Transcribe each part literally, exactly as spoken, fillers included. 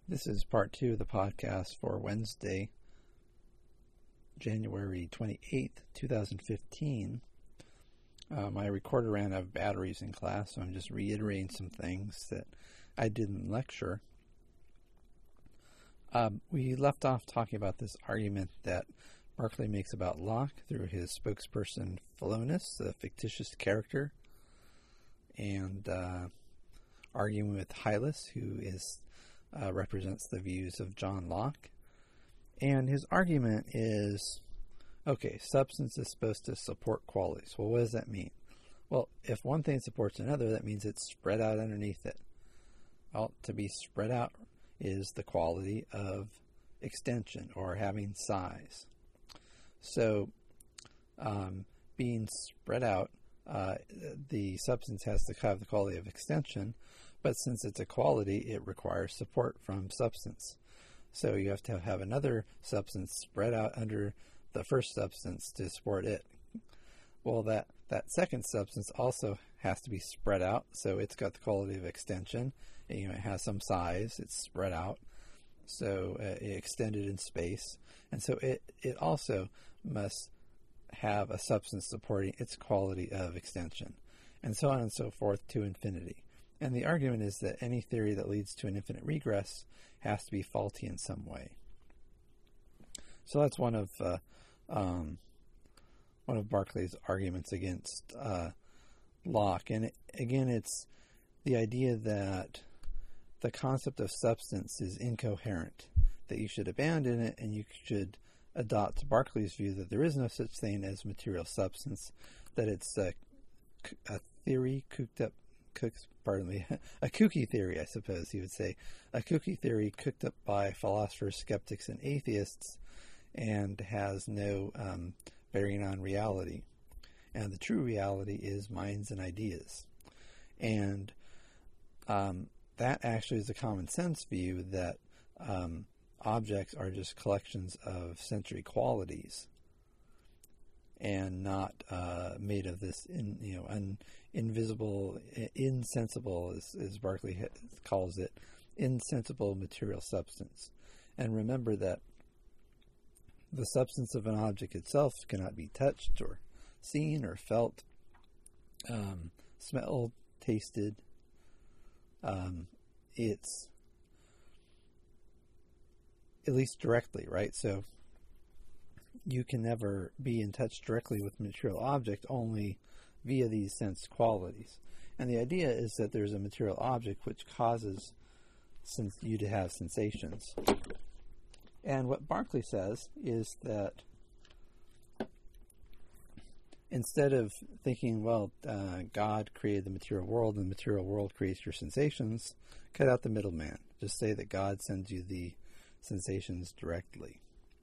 This is part two of the podcast for Wednesday, January twenty-eighth, twenty fifteen. Uh, my recorder ran out of batteries in class, so I'm just reiterating some things that I did in lecture. Um, we left off talking about this argument that Berkeley makes about Locke through his spokesperson Philonous, a fictitious character, and uh, arguing with Hylas, who is Uh, represents the views of John Locke. And his argument is, okay, substance is supposed to support qualities. Well, what does that mean? Well, if one thing supports another, that means it's spread out underneath it. Well, to be spread out is the quality of extension or having size. So, um, being spread out, uh, the substance has to have the quality of extension. But since it's a quality, it requires support from substance. So you have to have another substance spread out under the first substance to support it. Well, that, that second substance also has to be spread out, so it's got the quality of extension. And, you know, it has some size, it's spread out, so uh, it extended in space. And so it, it also must have a substance supporting its quality of extension, and so on and so forth to infinity. And the argument is that any theory that leads to an infinite regress has to be faulty in some way. So that's one of uh, um, one of Berkeley's arguments against uh, Locke. And it, again, it's the idea that the concept of substance is incoherent, that you should abandon it and you should adopt Berkeley's view that there is no such thing as material substance, that it's a, a theory cooked up Cook's, pardon me, a kooky theory, I suppose you would say, a kooky theory cooked up by philosophers, skeptics, and atheists, and has no um, bearing on reality. And the true reality is minds and ideas. And um, that actually is a common sense view that um, objects are just collections of sensory qualities, and not uh, made of this, in, you know, un, invisible, insensible, as, as Berkeley ha- calls it, insensible material substance. And remember that the substance of an object itself cannot be touched or seen or felt, um, smelled, tasted. Um, it's at least directly, right? So you can never be in touch directly with material object, only via these sense qualities. And the idea is that there's a material object which causes sens- you to have sensations. And what Berkeley says is that instead of thinking, well, uh, God created the material world and the material world creates your sensations, cut out the middleman. Just say that God sends you the sensations directly.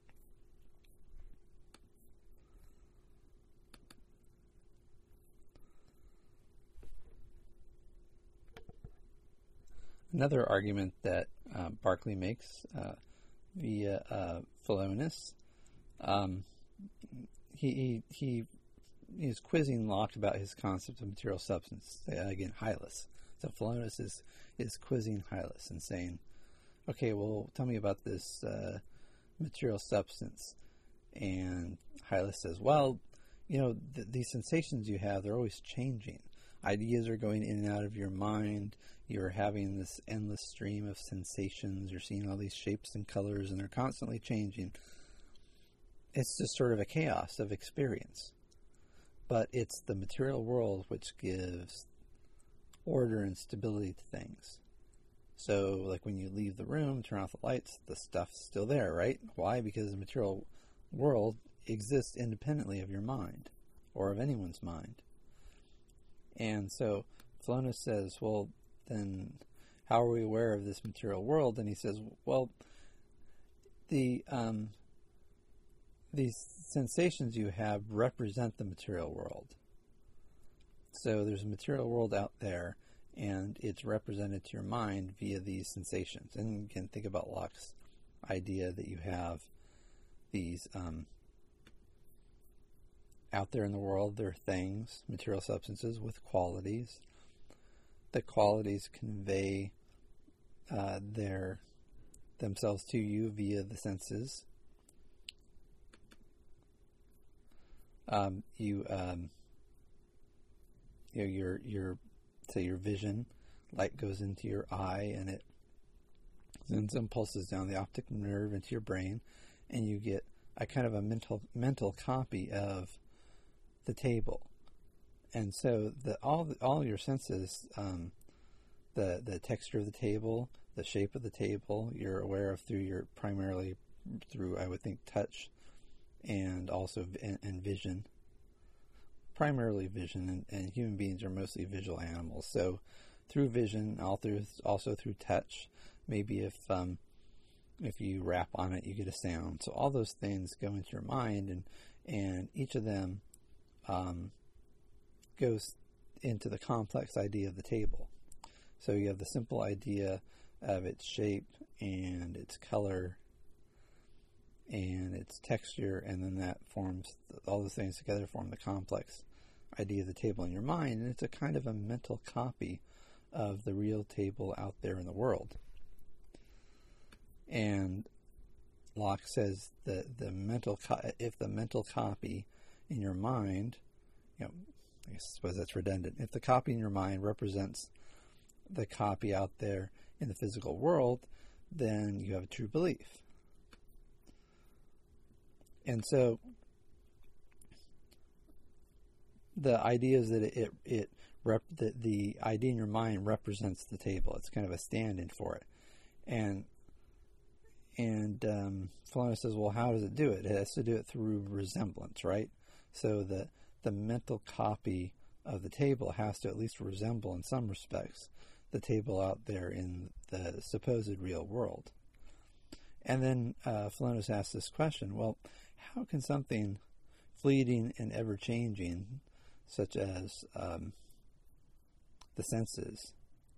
Another argument that uh, Berkeley makes uh, via uh, Philonous, um, he, he he is quizzing Locke about his concept of material substance. Uh, again, Hylas. So Philonous is is quizzing Hylas and saying, "Okay, well, tell me about this uh, material substance." And Hylas says, "Well, you know, th- these sensations you have, they're always changing. Ideas are going in and out of your mind. You're having this endless stream of sensations. You're seeing all these shapes and colors, and they're constantly changing. It's just sort of a chaos of experience. But it's the material world which gives order and stability to things. So, like when you leave the room, turn off the lights, the stuff's still there, right? Why? Because the material world exists independently of your mind, or of anyone's mind. And so Philonous says, well, then how are we aware of this material world? And he says, well, the um, these sensations you have represent the material world. So there's a material world out there, and it's represented to your mind via these sensations. And you can think about Locke's idea that you have these um, out there in the world, there are things, material substances with qualities. The qualities convey uh, their themselves to you via the senses. Um, you, um, you know, your your say your vision, light goes into your eye, and it sends impulses down the optic nerve into your brain, and you get a kind of a mental mental copy of the table. And so the all the, all your senses, um, the the texture of the table, the shape of the table, you're aware of through your primarily through I would think touch, and also and, and vision. Primarily vision, and, and human beings are mostly visual animals. So through vision, all through also through touch. Maybe if um, if you rap on it, you get a sound. So all those things go into your mind, and and each of them um, goes into the complex idea of the table. So you have the simple idea of its shape and its color and its texture, and then that forms, all those things together form the complex idea of the table in your mind, and it's a kind of a mental copy of the real table out there in the world. And Locke says that the mental co- if the mental copy in your mind, you know, I suppose that's redundant, if the copy in your mind represents the copy out there in the physical world, then you have a true belief. And so the idea is that it, it, it rep, the, the idea in your mind represents the table. It's kind of a stand-in for it. And and um, Philonous says, well, how does it do it? It has to do it through resemblance, right? So the, the mental copy of the table has to at least resemble, in some respects, the table out there in the supposed real world. And then uh, Philonous asks this question, well, how can something fleeting and ever-changing, such as um, the senses,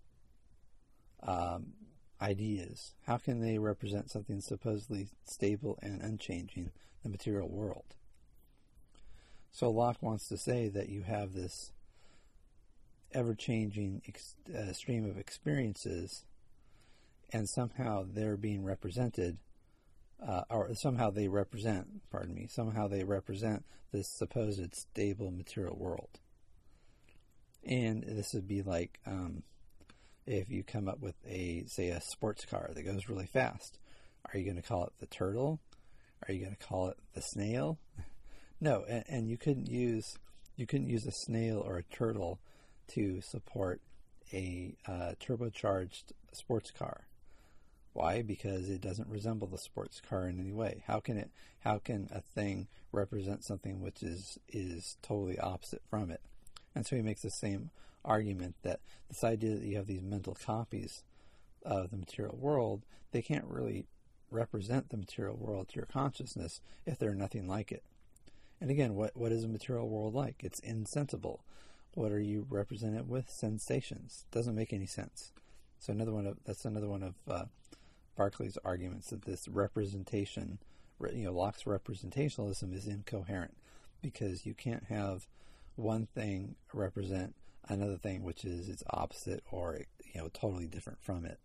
um, ideas, how can they represent something supposedly stable and unchanging, the material world? So Locke wants to say that you have this ever-changing ex- uh, stream of experiences, and somehow they're being represented, uh, or somehow they represent, pardon me, somehow they represent this supposed stable material world. And this would be like um, if you come up with a, say, a sports car that goes really fast. Are you going to call it the turtle? Are you going to call it the snail? No, and, and you couldn't use you couldn't use a snail or a turtle to support a uh, turbocharged sports car. Why? Because it doesn't resemble the sports car in any way. How can it? How can a thing represent something which is is totally opposite from it? And so he makes the same argument that this idea that you have these mental copies of the material world, they can't really represent the material world to your consciousness if they're nothing like it. And again, what what is a material world like? It's insensible. What are you represented with? Sensations. Doesn't make any sense. So another one of that's another one of uh, Berkeley's arguments, that this representation, you know, Locke's representationalism is incoherent, because you can't have one thing represent another thing which is its opposite or, you know, totally different from it.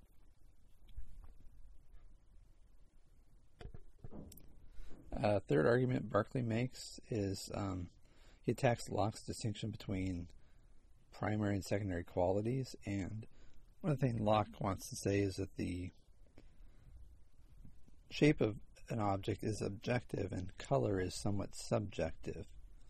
Uh, third argument Berkeley makes is um, he attacks Locke's distinction between primary and secondary qualities, and one of the things Locke wants to say is that the shape of an object is objective and color is somewhat subjective.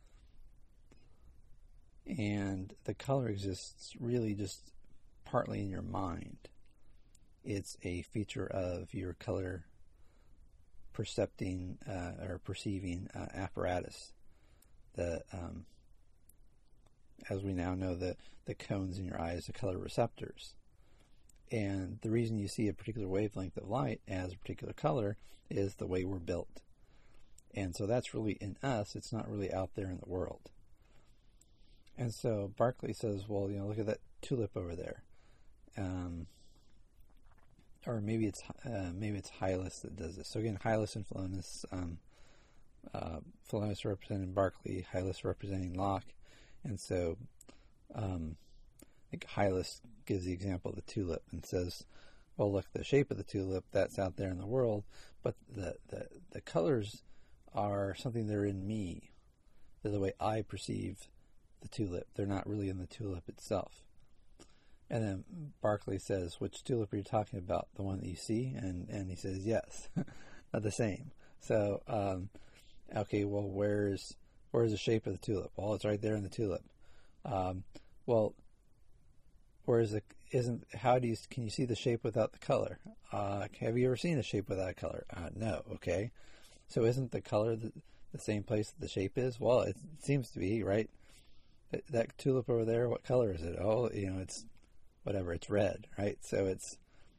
And the color exists really just partly in your mind. It's a feature of your color percepting uh, or perceiving uh, apparatus. The um, as we now know, the, the cones in your eyes are color receptors. And the reason you see a particular wavelength of light as a particular color is the way we're built. And so that's really in us. It's not really out there in the world. And so Berkeley says, well, you know, look at that tulip over there. Um, or maybe it's uh, maybe it's Hylas that does this. So again, Hylas and Philonous, um, uh, Philonous representing Berkeley, Hylas representing Locke. And so um, I think Hylas gives the example of the tulip and says, well, look, the shape of the tulip, that's out there in the world, but the, the, the colors are something that are in me. They're the way I perceive the tulip. They're not really in the tulip itself. And then Berkeley says, which tulip are you talking about? The one that you see? And, and he says, yes, the same. So, um, okay, well, where's, where's the shape of the tulip? Well, it's right there in the tulip. Um, well, where's the, isn't, how do you, can you see the shape without the color? Uh, have you ever seen a shape without a color? Uh, no, okay. So isn't the color the, the same place that the shape is? Well, it seems to be, right? That, that tulip over there, what color is it? Oh, you know, it's whatever, it's red, right? So it's,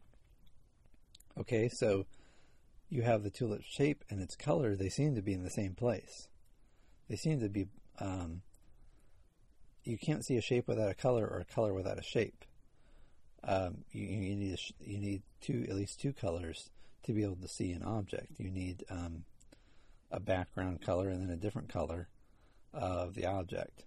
okay, so you have the tulip shape and its color, they seem to be in the same place. They seem to be, um, you can't see a shape without a color or a color without a shape. Um, you, you need a, you need two, at least two colors to be able to see an object. You need um, a background color and then a different color of the object.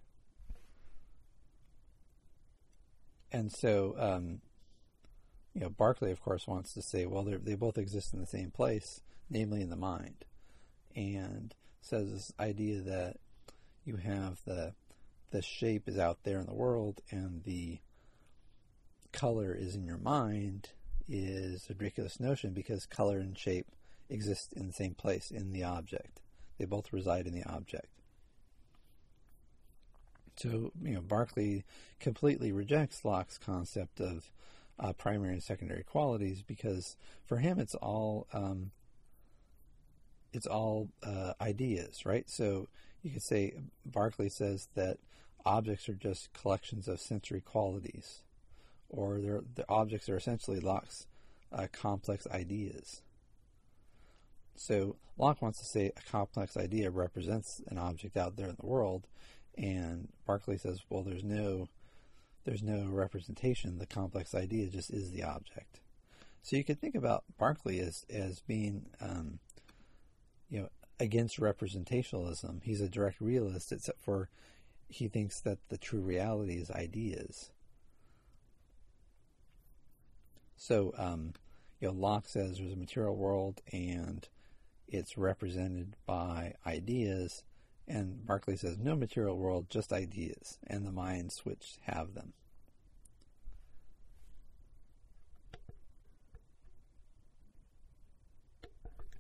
And so, um, you know, Berkeley, of course, wants to say, well, they both exist in the same place, namely in the mind, and says this idea that you have the the shape is out there in the world and the color is in your mind is a ridiculous notion, because color and shape exist in the same place in the object. They both reside in the object. So, you know, Berkeley completely rejects Locke's concept of uh, primary and secondary qualities, because for him it's all um, it's all uh, ideas, right? So you could say Berkeley says that objects are just collections of sensory qualities, or they're, the objects are essentially Locke's uh, complex ideas. So Locke wants to say a complex idea represents an object out there in the world, and Berkeley says, well, there's no there's no representation. The complex idea just is the object. So you could think about Berkeley as as being um, you know, against representationalism. He's a direct realist, except for he thinks that the true reality is ideas. So, um, you know, Locke says there's a material world and it's represented by ideas, and Berkeley says no material world, just ideas, and the minds which have them.